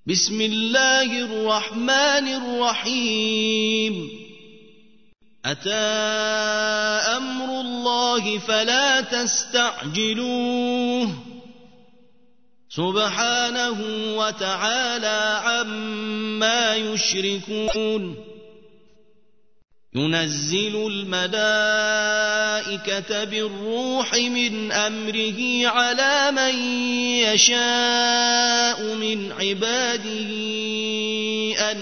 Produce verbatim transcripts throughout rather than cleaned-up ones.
بسم الله الرحمن الرحيم أتى أمر الله فلا تستعجلوه سبحانه وتعالى عما يشركون ينزل الملائكة بالروح من أمره على من يشاء من عباده أن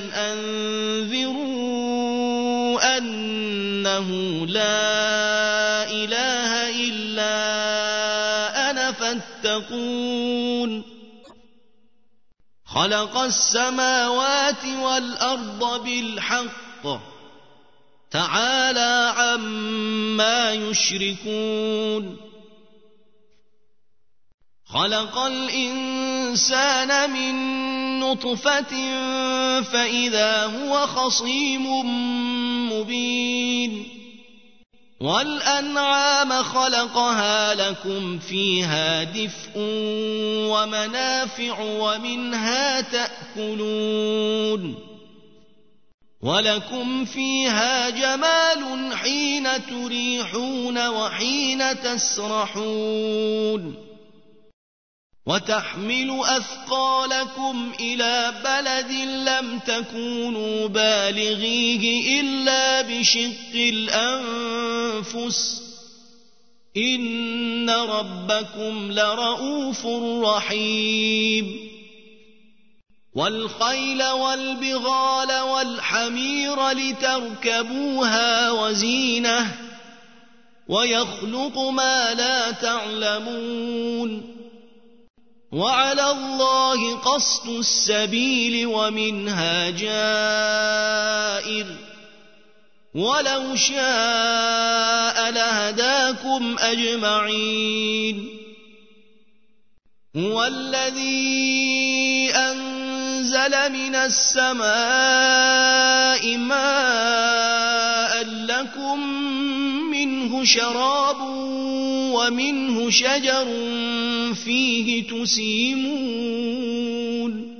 أنذروا أنه لا إله إلا أنا فاتقون خلق السماوات والأرض بالحق تعالى عما يشركون خلق الإنسان من نطفة فإذا هو خصيم مبين والأنعام خلقها لكم فيها دفء ومنافع ومنها تأكلون ولكم فيها جمال حين تريحون وحين تسرحون وتحمل أثقالكم إلى بلد لم تكونوا بالغيه إلا بشق الأنفس إن ربكم لرؤوف رحيم والخيل والبغال والحمير لتركبوها وزينة ويخلق ما لا تعلمون وعلى الله قصد السبيل ومنها جائر ولو شاء لهداكم أجمعين هو الذي أنزل من السماء ماء لكم منه شراب ومنه شجر فيه تسيمون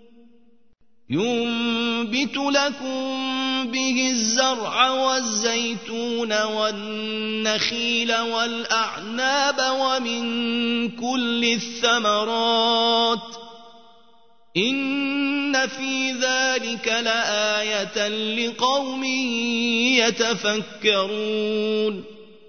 ينبت لكم به الزرع والزيتون والنخيل والأعناب ومن كل الثمرات إن في ذلك لآية لقوم يتفكرون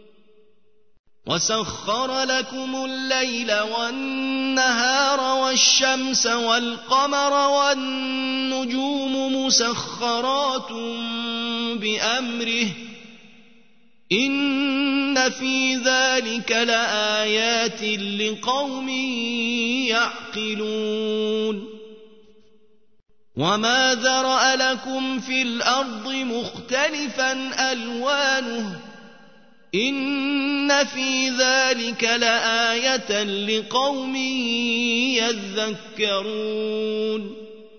وسخر لكم الليل والنهار والشمس والقمر والنجوم مسخرات بأمره إن في ذلك لآيات لقوم يعقلون وما ذرأ لكم في الأرض مختلفا ألوانه إن في ذلك لآية لقوم يذكرون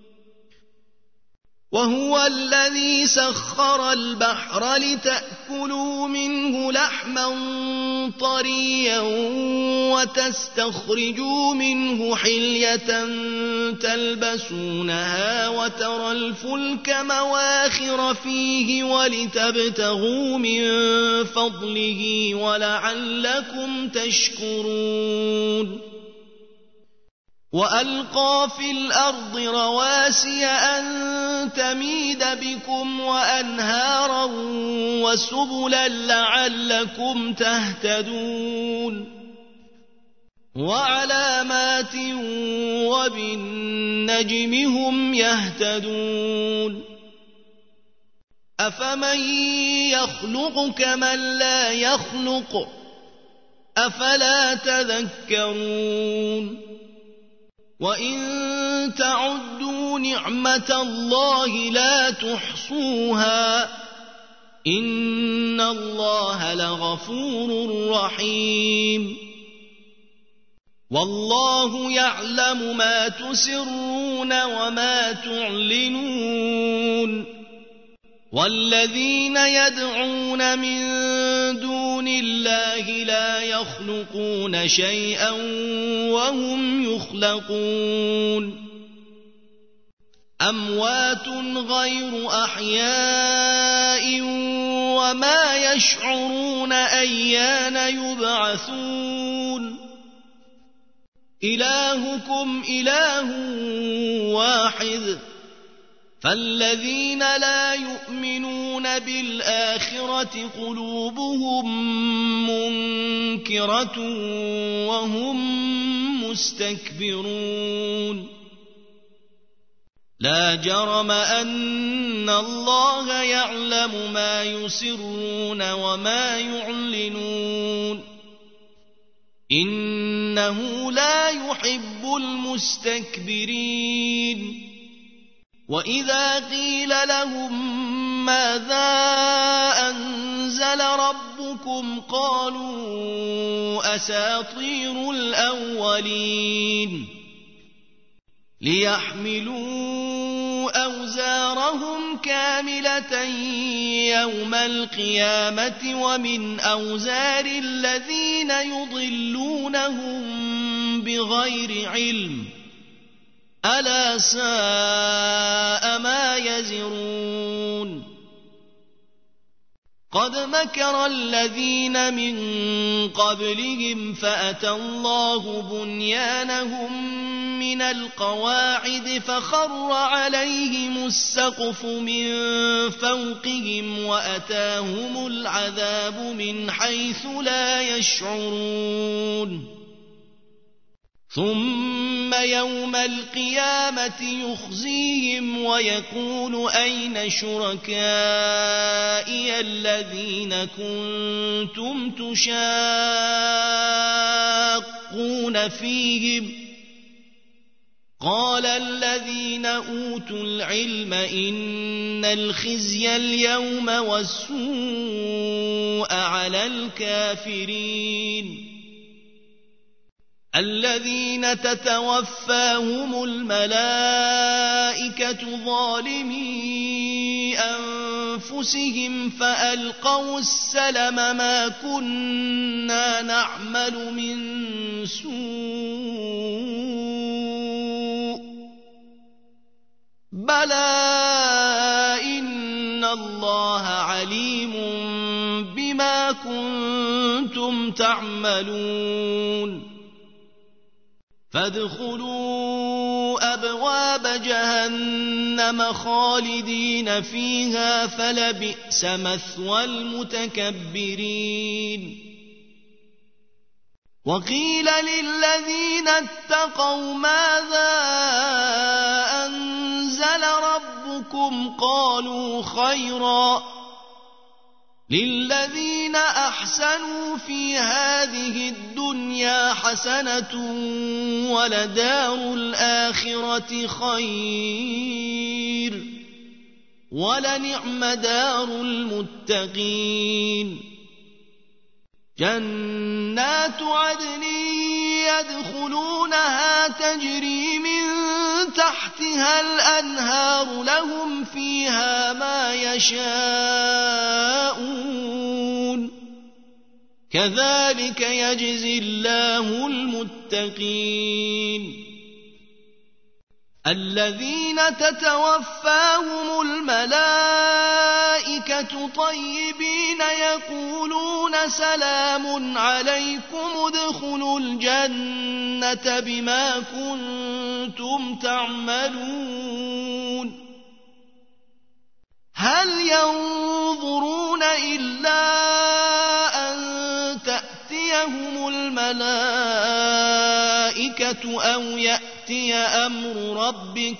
وهو الذي سخر البحر لتأكلوا منه لحما طريا وتستخرجوا منه حلية تلبسونها وترى الفلك مواخر فيه ولتبتغوا من فضله ولعلكم تشكرون وألقى في الأرض رواسي أن تميد بكم وأنهارا وسبلا لعلكم تهتدون وعلامات وبالنجم هم يهتدون أفمن يخلق كمن لا يخلق أفلا تذكرون وإن تعدوا نعمة الله لا تحصوها إن الله لغفور رحيم والله يعلم ما تسرون وما تعلنون والذين يدعون من دون الله لا يخلقون شيئا وهم يخلقون أموات غير أحياء وما يشعرون أيان يبعثون إلهكم إله واحد فالذين لا يؤمنون بالآخرة قلوبهم منكرة وهم مستكبرون لا جرم أن الله يعلم ما يسرون وما يعلنون إنه لا يحب المستكبرين وإذا قيل لهم ماذا أنزل ربكم قالوا أساطير الأولين ليحملوا أوزارهم كاملة يوم القيامة ومن أوزار الذين يضلونهم بغير علم ألا ساء ما يزرون قد مكر الذين من قبلهم فأتى الله بنيانهم من القواعد فخر عليهم السقف من فوقهم وأتاهم العذاب من حيث لا يشعرون ثم يوم القيامة يخزيهم ويقول أين شركائي الذين كنتم تشاقون فيهم قال الذين أوتوا العلم إن الخزي اليوم والسوء على الكافرين الذين تتوفاهم الملائكة ظالمي أنفسهم فألقوا السلم ما كنا نعمل من سوء بلى إن الله عليم بما كنتم تعملون فادخلوا أبواب جهنم خالدين فيها فلبئس مثوى المتكبرين وقيل للذين اتقوا ماذا أنزل ربكم قالوا خيرا للذين أحسنوا في هذه الدنيا حسنة ولدار الآخرة خير ولنعم دار المتقين جنات عدن يدخلونها تجري من تحتها الأنهار لهم فيها ما يشاءون كذلك يجزي الله المتقين الذين تتوفاهم الملائكة طيبين يقولون سلام عليكم ادخلوا الجنة بما كنتم تعملون هل ينظرون إلا أن تأتيهم الملائكة أو يأتي أمر ربك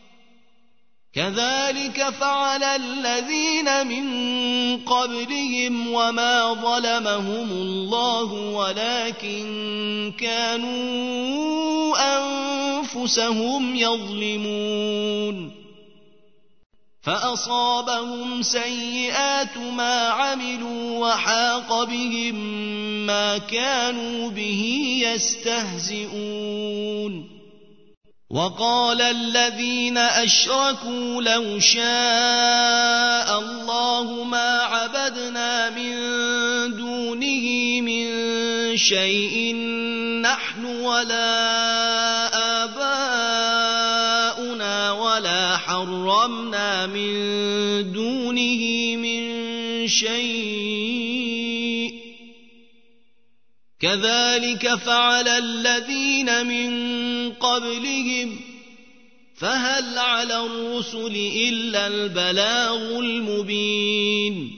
كذلك فعل الذين من قبلهم وما ظلمهم الله ولكن كانوا أنفسهم يظلمون فأصابهم سيئات ما عملوا وحاق بهم ما كانوا به يستهزئون وقال الذين أشركوا لو شاء الله ما عبدنا من دونه من شيء نحن ولا آباؤنا ولا حرمنا من دونه من شيء كذلك فعل الذين من قبلهم فهل على الرسل إلا البلاغ المبين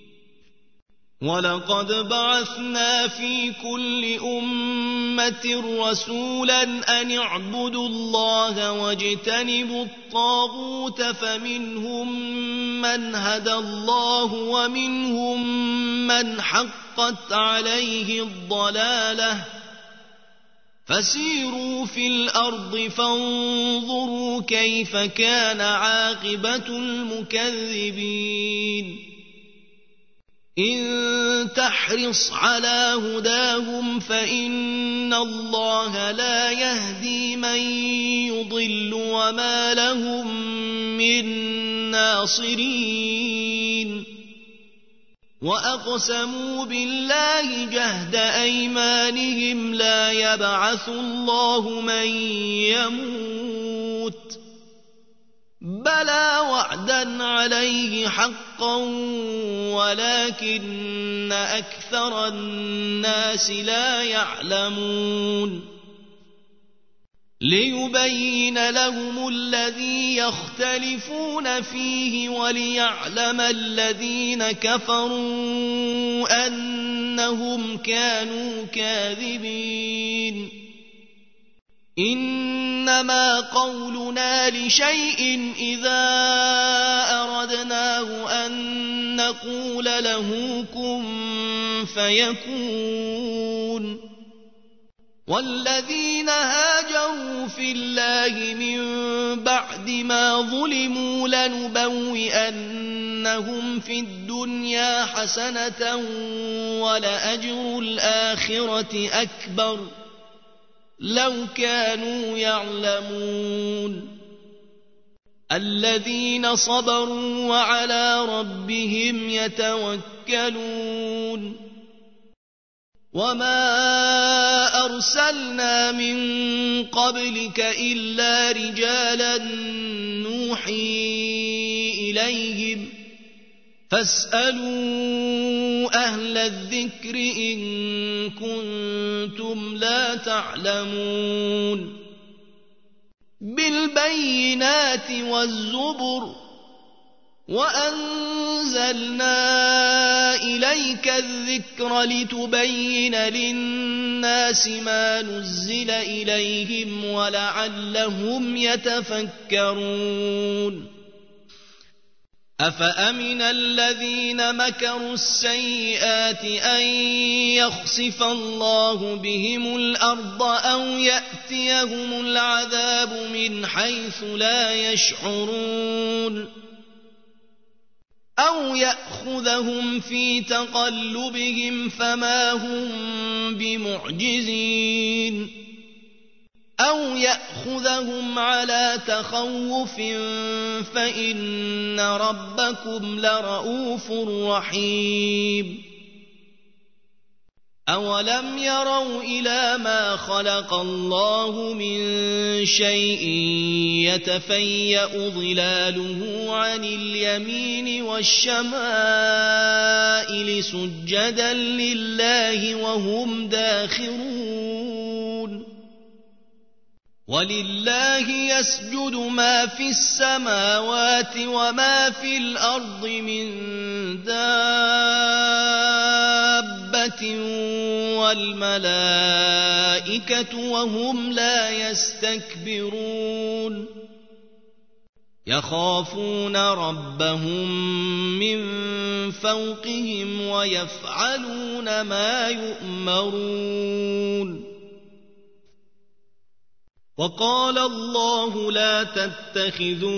ولقد بعثنا في كل أمة رسولا أن اعبدوا الله واجتنبوا الطاغوت فمنهم من هدى الله ومنهم من حقت عليه الضلالة فسيروا في الأرض فانظروا كيف كان عاقبة المكذبين إن تحرص على هداهم فإن الله لا يهدي من يضل وما لهم من ناصرين وأقسموا بالله جهد أيمانهم لا يبعث الله من يموت بلى وعدا عليه حقا ولكن أكثر الناس لا يعلمون ليبين لهم الذي يختلفون فيه وليعلم الذين كفروا أنهم كانوا كاذبين إنما قولنا لشيء إذا أردناه أن نقول له كن فيكون والذين هاجروا في الله من بعد ما ظلموا لنبوئنهم في الدنيا حسنة ولأجر الآخرة أكبر لو كانوا يعلمون الذين صبروا وعلى ربهم يتوكلون وما أرسلنا من قبلك إلا رجالا نوحي إليهم فاسألوا أهل الذكر إن كنتم لا تعلمون بالبينات والزبر وأنزلنا إليك الذكر لتبين للناس ما نزل إليهم ولعلهم يتفكرون أفأمن الذين مكروا السيئات أن يخسف الله بهم الأرض أو يأتيهم العذاب من حيث لا يشعرون أو يأخذهم في تقلبهم فما هم بمعجزين أو يأخذهم على تخوف فإن ربكم لرؤوف رحيم أولم يروا إلى ما خلق الله من شيء يتفيأ ظلاله عن اليمين والشمائل سجدا لله وهم داخرون ولله يسجد ما في السماوات وما في الأرض من دابة والملائكة وهم لا يستكبرون يخافون ربهم من فوقهم ويفعلون ما يؤمرون وقال الله لا تتخذوا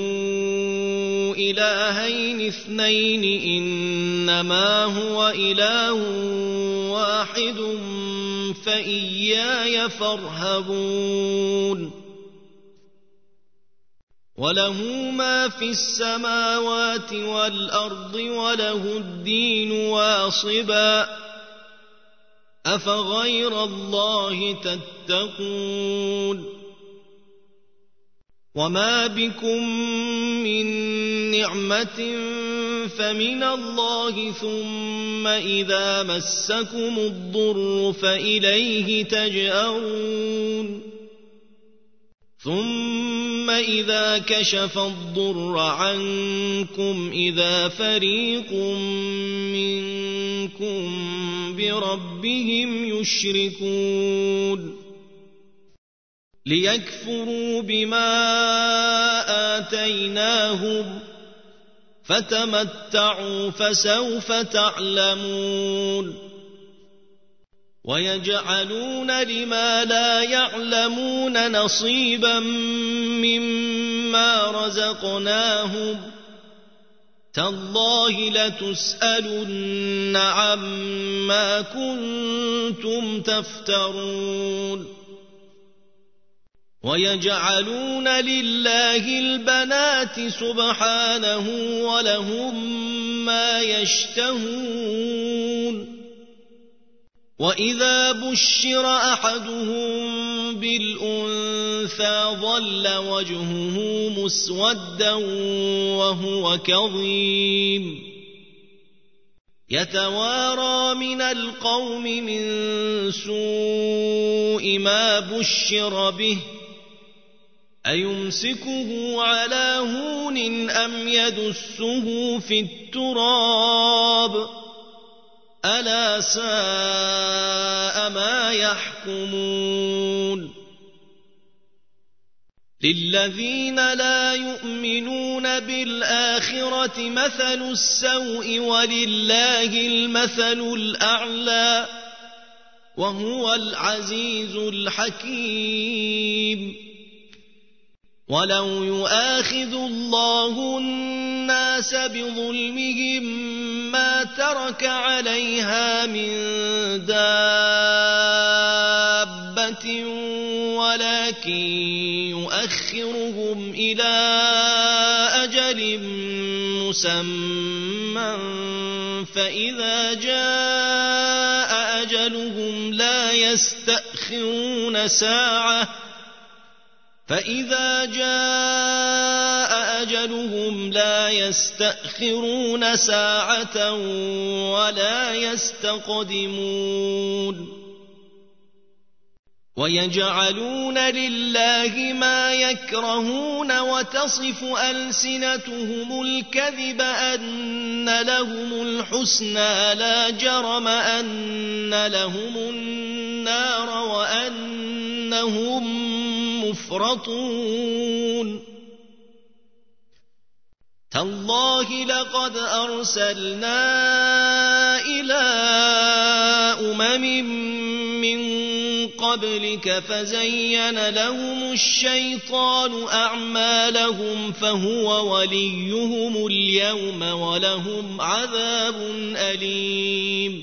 إلهين اثنين إنما هو إله واحد فإياي فارهبون وله ما في السماوات والأرض وله الدين واصبا أفغير الله تتقون وما بكم من نعمة فمن الله ثم إذا مسكم الضر فإليه تجأرون ثم إذا كشف الضر عنكم إذا فريق منكم بربهم يشركون ليكفروا بما آتيناهم فتمتعوا فسوف تعلمون ويجعلون لما لا يعلمون نصيبا مما رزقناهم تالله لتسألن عما كنتم تفترون ويجعلون لله البنات سبحانه ولهم ما يشتهون وإذا بشر أحدهم بالأنثى ظل وجهه مسودا وهو كظيم يتوارى من القوم من سوء ما بشر به أيمسكه على هون أم يدسه في التراب ألا ساء ما يحكمون للذين لا يؤمنون بالآخرة مثل السوء ولله المثل الأعلى وهو العزيز الحكيم ولو يؤاخذ الله الناس بظلمهم ما ترك عليها من دابة ولكن يؤخرهم إلى أجل مسمى فإذا جاء أجلهم لا يستأخرون ساعة فإذا جاء أجلهم لا يستأخرون ساعة ولا يستقدمون ويجعلون لله ما يكرهون وتصف ألسنتهم الكذب أن لهم الحسنى لا جرم أن لهم النار وأنهم مفرطون تالله لقد أرسلنا إلى أمم من قبلك فزين لهم الشيطان أعمالهم فهو وليهم اليوم ولهم عذاب أليم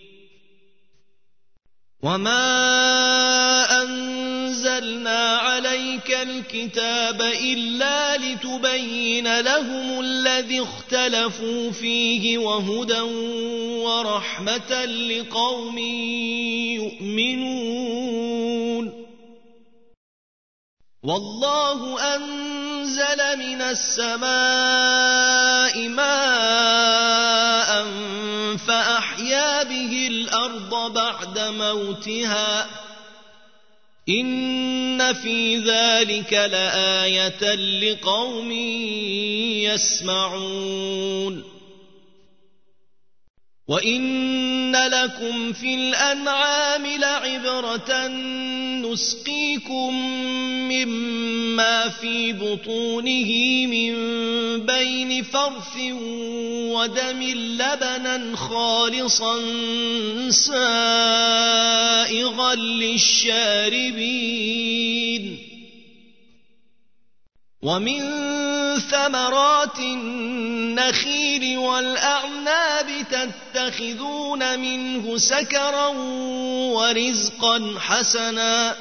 وما أنزلنا عليك الكتاب إلا لتبين لهم الذي اختلفوا فيه وهدى ورحمة لقوم يؤمنون والله أنزل من السماء ماء فأحيا به الأرض بعد موتها إن في ذلك لآية لقوم يسمعون وإن لكم في الأنعام لعبرة نسقيكم مما في بطونه من بين فرث ودم لبنا خالصا سائغا للشاربين ومن ثمرات النخيل والأعناب تتخذون منه سكرا ورزقا حسنا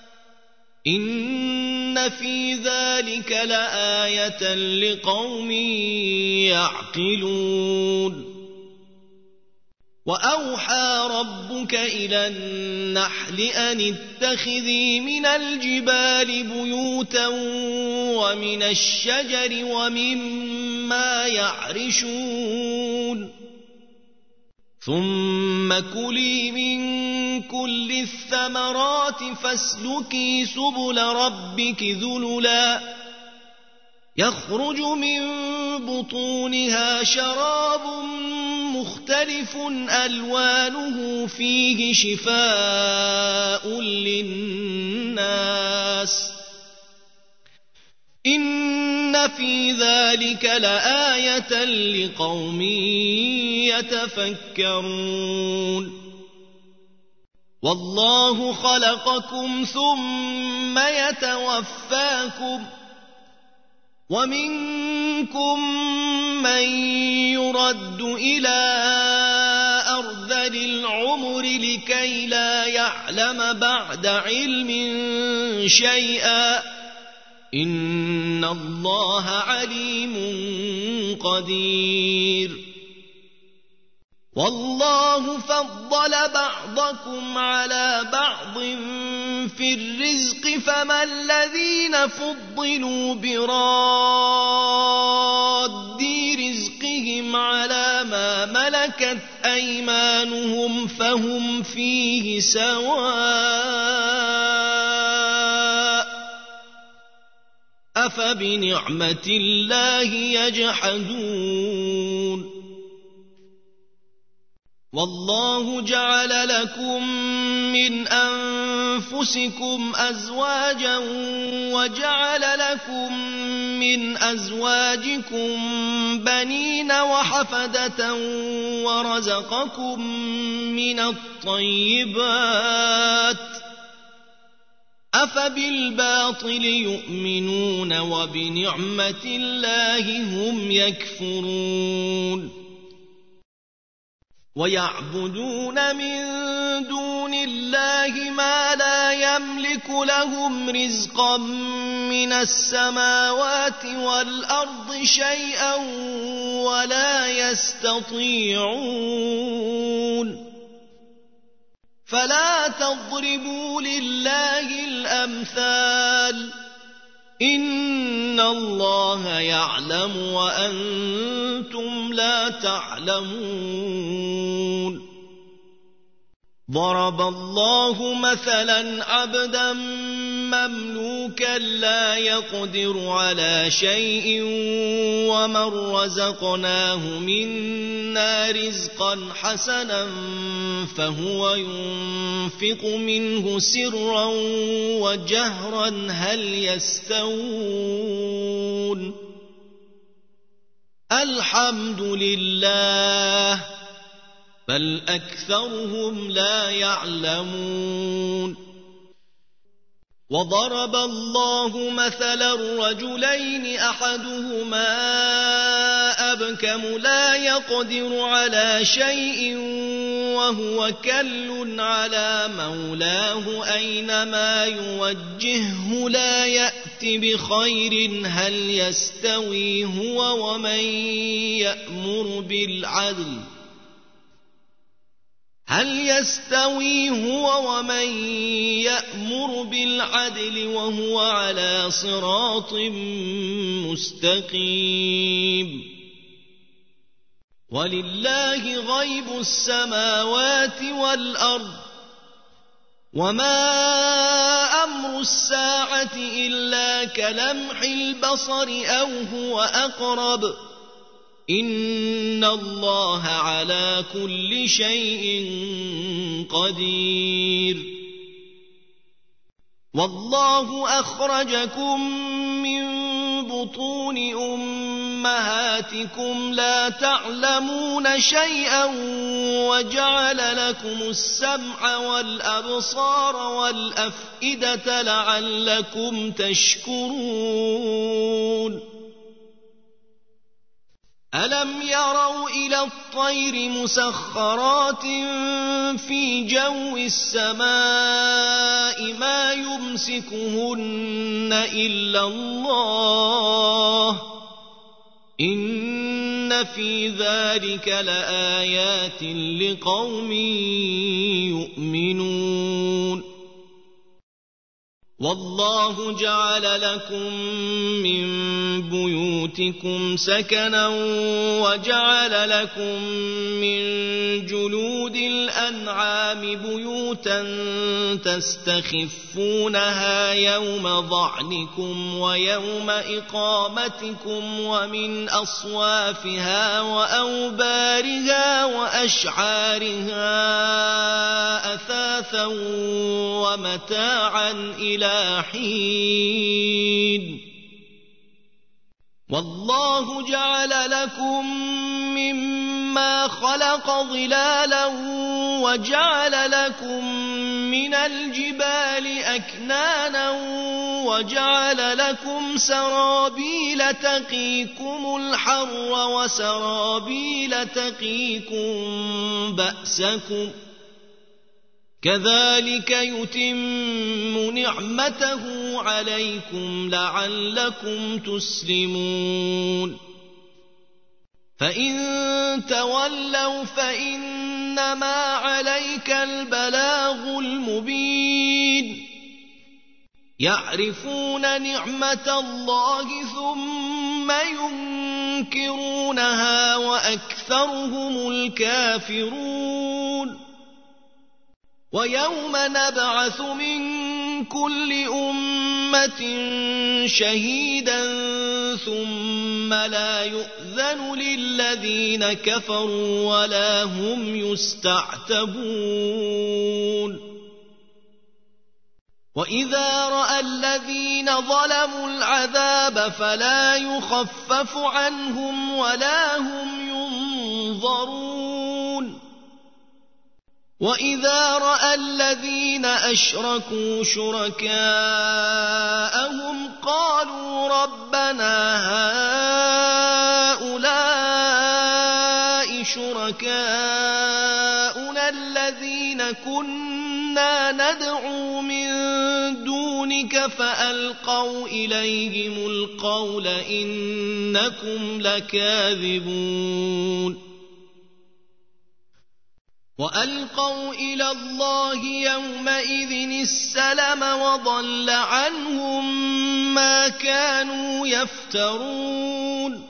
إن في ذلك لآية لقوم يعقلون وأوحى ربك إلى النحل أن اتخذي من الجبال بيوتا ومن الشجر ومما يعرشون ثم كلي من كل الثمرات فاسلكي سبل ربك ذللا يخرج من بطونها شراب مختلف ألوانه فيه شفاء للناس إن في ذلك لآية لقوم يتفكرون والله خلقكم ثم يتوفاكم ومنكم من يرد إلى أرذل العمر لكي لا يعلم بعد علم شيئا إن الله عليم قدير والله فضل بعضكم على بعض في الرزق فما الذين فضلوا براد رزقهم على ما ملكت أيمانهم فهم فيه سواء أفبنعمة الله يجحدون والله جعل لكم من أنفسكم أزواجا وجعل لكم من أزواجكم بنين وحفدة ورزقكم من الطيبات أفبالباطل يؤمنون وبنعمة الله هم يكفرون ويعبدون من دون الله ما لا يملك لهم رزقا من السماوات والأرض شيئا ولا يستطيعون فلا تضربوا لله الأمثال إن الله يعلم وأنتم لا تعلمون ضرب الله مثلا عبدا مملوكا لا يقدر على شيء ومن رزقناه منا رزقا حسنا فهو ينفق منه سرا وجهرا هل يستوون الحمد لله بل أكثرهم لا يعلمون وضرب الله مثلا رجلين أحدهما أبكم لا يقدر على شيء وهو كل على مولاه أينما يوجهه لا يأت بخير هل يستوي هو ومن يأمر بالعدل هل يستوي هو ومن يأمر بالعدل وهو على صراط مستقيم ولله غيب السماوات والأرض وما أمر الساعة إلا كلمح البصر أو هو أقرب إن الله على كل شيء قدير والله أخرجكم من بطون أمهاتكم لا تعلمون شيئا وجعل لكم السمع والأبصار والأفئدة لعلكم تشكرون ألم يروا إلى الطير مسخرات في جو السماء ما يمسكهن إلا الله إن إن في ذلك لآيات لقوم يؤمنون والله جعل لكم من بيوتكم سكنا وجعل لكم من جلود الأنعام بيوتا تستخفونها يوم ظعنكم ويوم إقامتكم ومن أصوافها وأوبارها وأشعارها أثاثا ومتاعا إلى حين والله جعل لكم مما خلق ظلالا وجعل لكم من الجبال أكنانا وجعل لكم سرابيل تقيكم الحر وسرابيل تقيكم بأسكم كذلك يتم نعمته عليكم لعلكم تسلمون فإن تولوا فإنما عليك البلاغ المبين يعرفون نعمة الله ثم ينكرونها وأكثرهم الكافرون ويوم نبعث من كل أمة شهيدا ثم لا يؤذن للذين كفروا ولا هم يستعتبون وإذا رأى الذين ظلموا العذاب فلا يخفف عنهم ولا هم ينظرون وإذا رأى الذين أشركوا شركاءهم قالوا ربنا هؤلاء شركاؤنا الذين كنا ندعو من دونك فألقوا إليهم القول إنكم لكاذبون وألقوا إلى الله يومئذ السلم وضل عنهم ما كانوا يفترون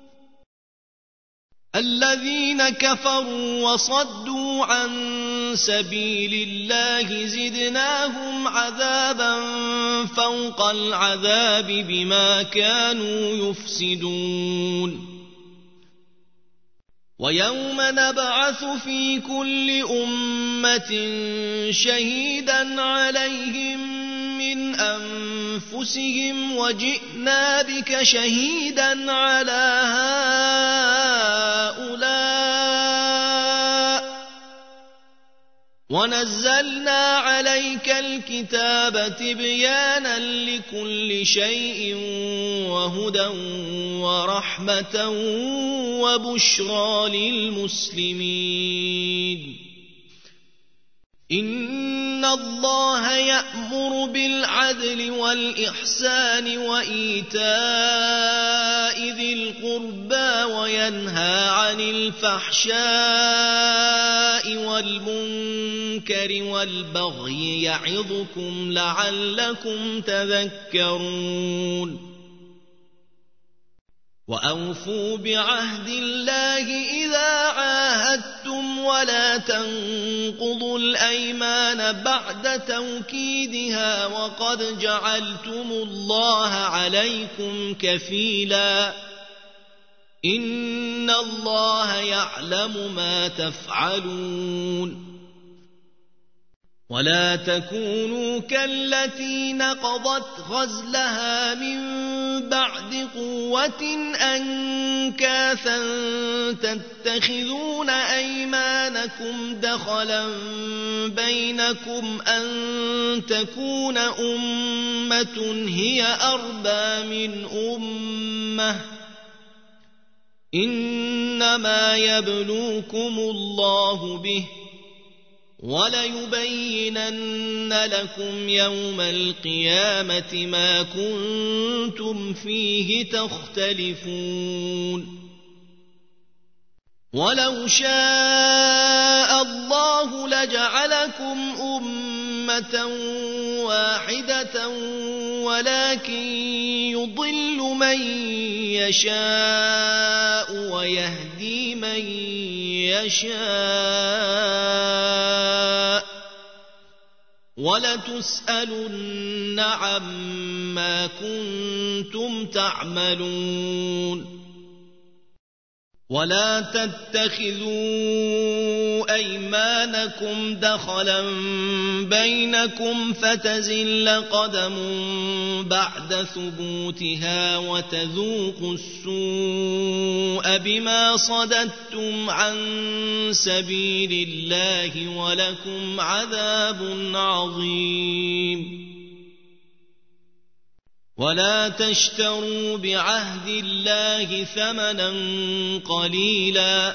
الذين كفروا وصدوا عن سبيل الله زدناهم عذابا فوق العذاب بما كانوا يفسدون ويوم نبعث في كل أمة شهيدا عليهم من أنفسهم وجئنا بك شهيدا على هؤلاء ونزلنا عليك الكتاب تبيانا لكل شيء وهدى ورحمة وبشرى للمسلمين إن الله يأمر بالعدل والإحسان وإيتاء ذي القربى وينهى عن الفحشاء والمنكر والبغي يعظكم لعلكم تذكرون وأوفوا بعهد الله إذا عاهدتم ولا تنقضوا الأيمان بعد توكيدها وقد جعلتم الله عليكم كفيلا إن الله يعلم ما تفعلون ولا تكونوا كالتي نقضت غزلها من بعد قوة أنكاثا تتخذون أيمانكم دخلا بينكم أن تكون أمة هي أربى من أمة إنما يبلوكم الله به وليبينن لكم يوم القيامة ما كنتم فيه تختلفون ولو شاء الله لجعلكم أمة واحدة ولكن يضل من يشاء ويهدي من يشاء ولتسألن عما كنتم تعملون ولا تتخذوا أيمانكم دخلا بينكم فتزل قدم بعد ثبوتها وتذوقوا السوء بما صددتم عن سبيل الله ولكم عذاب عظيم ولا تشتروا بعهد الله ثمنا قليلا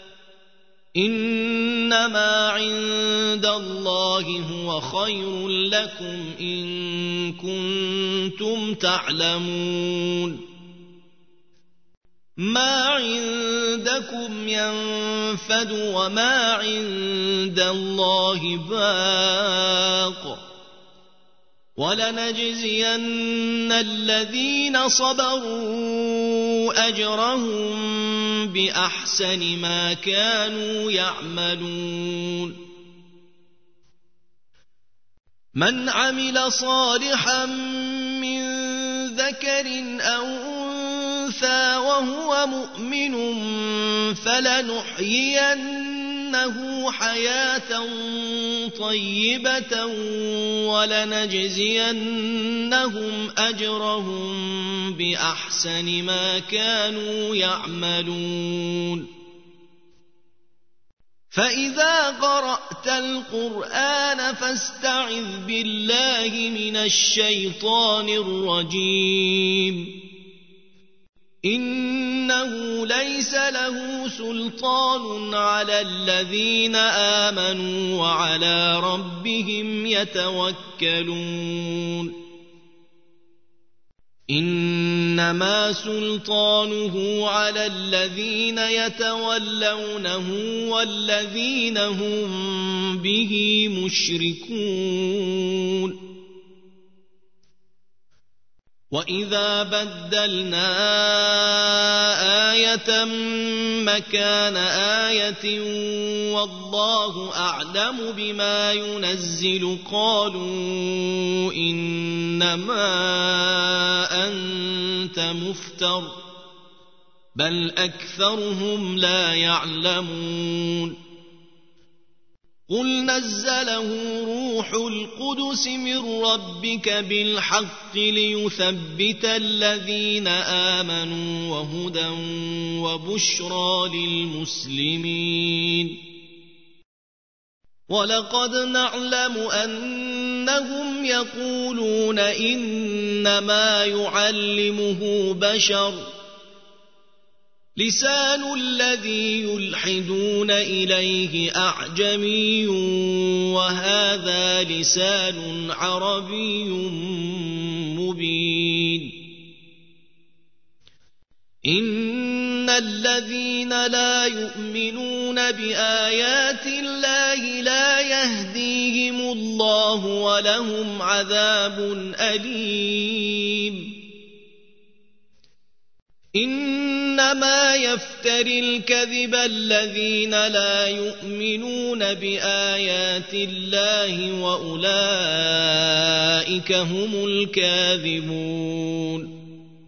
إنما عند الله هو خير لكم إن كنتم تعلمون ما عندكم ينفد وما عند الله باق ولنجزين الذين صبروا أجرهم بأحسن ما كانوا يعملون من عمل صالحا من ذكر أو أنثى وهو مؤمن فلنحيينه حياة طيبة ولنجزينهم أجرهم بأحسن ما كانوا يعملون فإذا قرأت القرآن فاستعذ بالله من الشيطان الرجيم إنه ليس له سلطان على الذين آمنوا وعلى ربهم يتوكلون إنما سلطانه على الذين يتولونه والذين هم به مشركون وإذا بدلنا آية مكان آية والله أعلم بما ينزل قالوا إنما أنت مفتر بل أكثرهم لا يعلمون قل نزله روح القدس من ربك بالحق ليثبت الذين آمنوا وهدى وبشرى للمسلمين ولقد نعلم أنهم يقولون إنما يعلمه بشر لسان الذي يلحدون إليه أعجمي وهذا لسان عربي مبين إن الذين لا يؤمنون بآيات الله لا يهديهم الله ولهم عذاب أليم إنما يفتري الكذب الذين لا يؤمنون بآيات الله وأولئك هم الكاذبون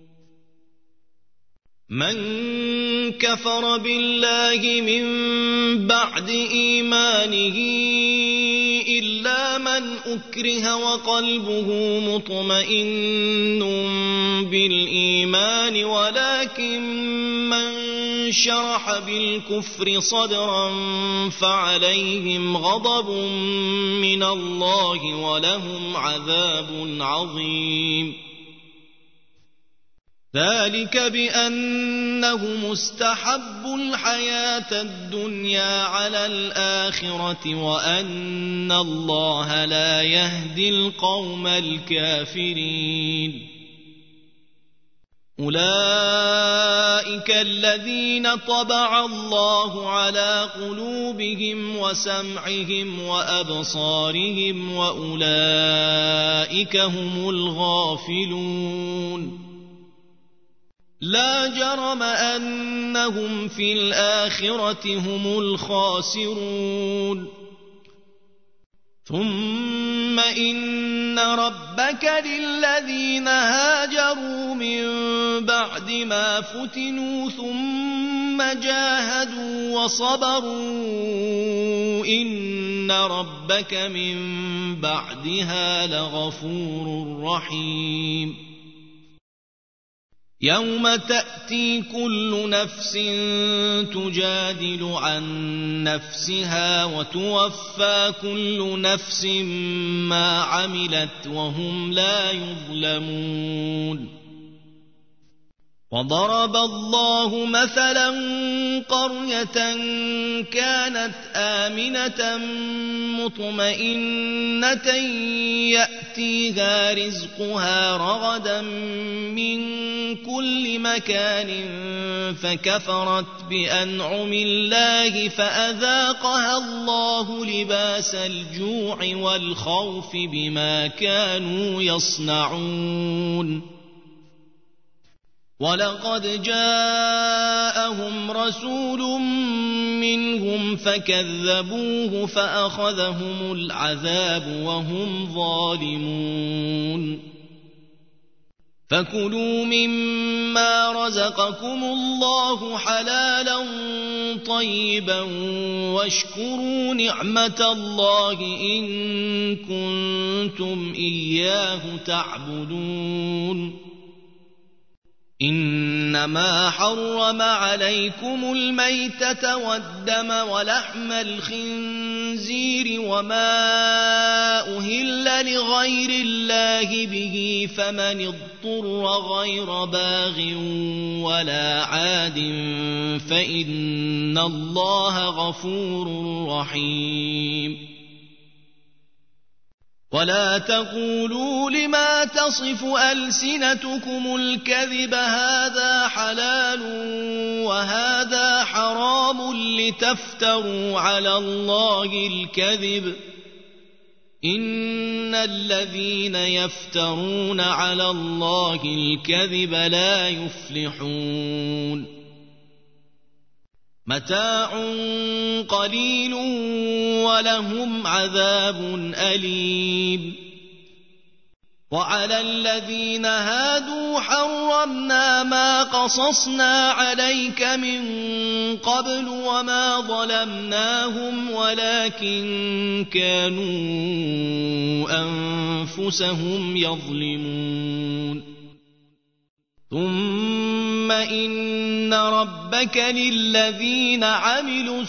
من كفر بالله من بعد إيمانه إلا من أكره وقلبه مطمئن بالإيمان ولكن من شرح بالكفر صدرا فعليهم غضب من الله ولهم عذاب عظيم ذلك بأنهم استحبوا الحياة الدنيا على الآخرة وأن الله لا يهدي القوم الكافرين أولئك أولئك الذين طبع الله على قلوبهم وسمعهم وأبصارهم وأولئك هم الغافلون لا جرم أنهم في الآخرة هم الخاسرون ثم إن ربك للذين هاجروا من بعد ما فتنوا ثم جاهدوا وصبروا إن ربك من بعدها لغفور رحيم يوم تأتي كل نفس تجادل عن نفسها وتوفى كل نفس ما عملت وهم لا يظلمون وضرب الله مثلا قرية كانت آمنة مطمئنة يأتيها رزقها رغدا من كل مكان فكفرت بأنعم الله فأذاقها الله لباس الجوع والخوف بما كانوا يصنعون ولقد جاءهم رسول منهم فكذبوه فأخذهم العذاب وهم ظالمون فكلوا مما رزقكم الله حلالا طيبا واشكروا نعمة الله إن كنتم إياه تعبدون إنما حرم عليكم الميتة والدم ولحم الخنزير وما أهل لغير الله به فمن اضطر غير باغ ولا عاد فإن الله غفور رحيم ولا تقولوا لما تصف ألسنتكم الكذب هذا حلال وهذا حرام لتفتروا على الله الكذب إن الذين يفترون على الله الكذب لا يفلحون متاع قليل ولهم عذاب أليم وعلى الذين هادوا حرمنا ما قصصنا عليك من قبل وما ظلمناهم ولكن كانوا أنفسهم يظلمون ثم إن ربك للذين عملوا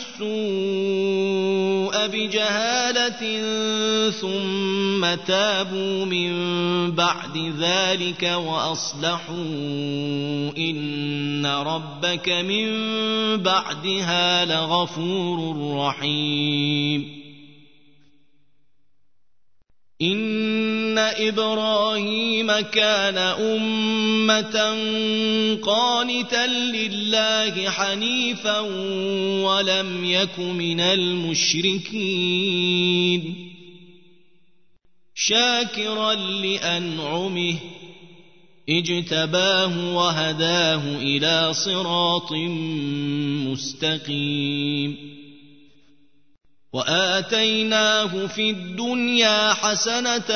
السوء بجهالة ثم تابوا من بعد ذلك وأصلحوا إن ربك من بعدها لغفور رحيم إن إبراهيم كان أمة قانتا لله حنيفا ولم يك من المشركين شاكرا لأنعمه اجتباه وهداه إلى صراط مستقيم وآتيناه في الدنيا حسنة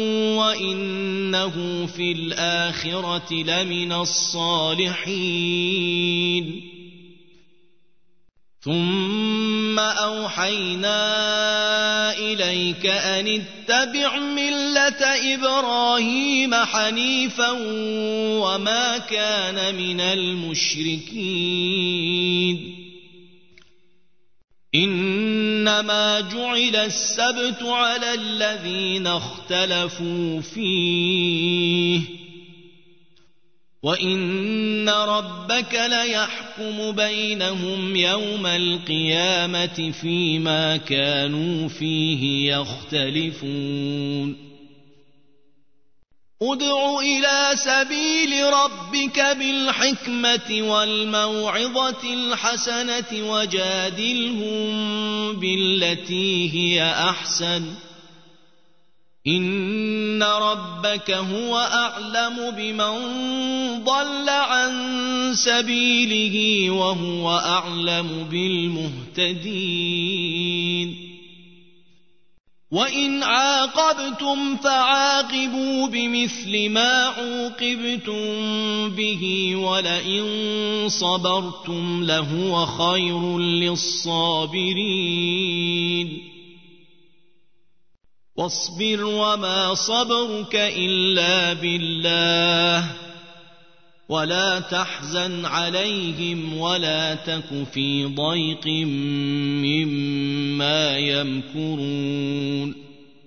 وإنه في الآخرة لمن الصالحين ثم أوحينا إليك أن اتبع ملة إبراهيم حنيفا وما كان من المشركين إنما جعل السبت على الذين اختلفوا فيه وإن ربك ليحكم بينهم يوم القيامة فيما كانوا فيه يختلفون ادع إلى سبيل ربك بالحكمة والموعظة الحسنة وجادلهم بالتي هي أحسن إن ربك هو أعلم بمن ضل عن سبيله وهو أعلم بالمهتدين وإن عاقبتم فعاقبوا بمثل ما عوقبتم به ولئن صبرتم لهو خير للصابرين واصبر وما صبرك إلا بالله ولا تحزن عليهم ولا تك في ضيق مما يمكرون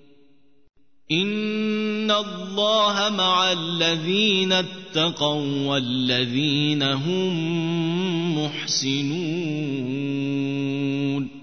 إن الله مع الذين اتقوا والذين هم محسنون